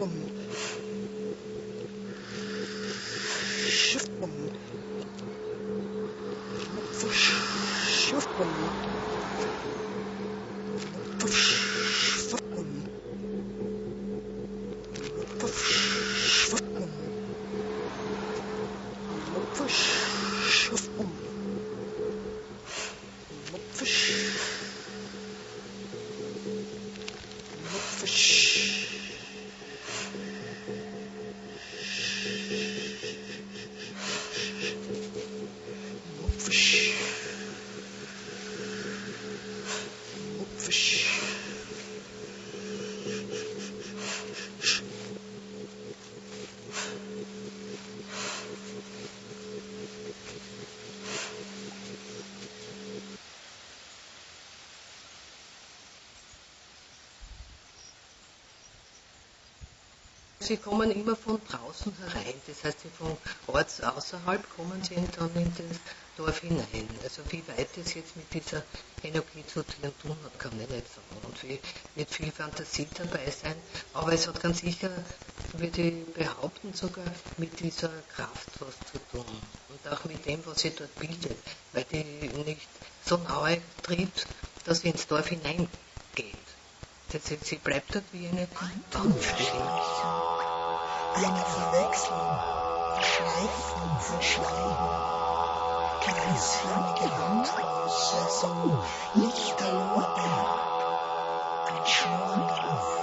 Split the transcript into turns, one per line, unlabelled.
Sie kommen immer von draußen herein, das heißt, von Orts außerhalb kommen Sie dann in das Dorf hinein. Also wie weit es jetzt mit dieser Energie zu tun hat, kann ich nicht sagen. Und wird viel Fantasie dabei sein, aber es hat ganz sicher, würde ich behaupten, sogar mit dieser Kraft was zu tun. Und auch mit dem, was sie dort bildet, weil die nicht so nahe tritt, dass sie ins Dorf hineingeht. Das heißt, sie bleibt dort wie eine Anstelle.
Eine Verwechslung, Schleifen verschleiben, kreisförmige Landhäuser, so lichterloh ein Schwung darauf.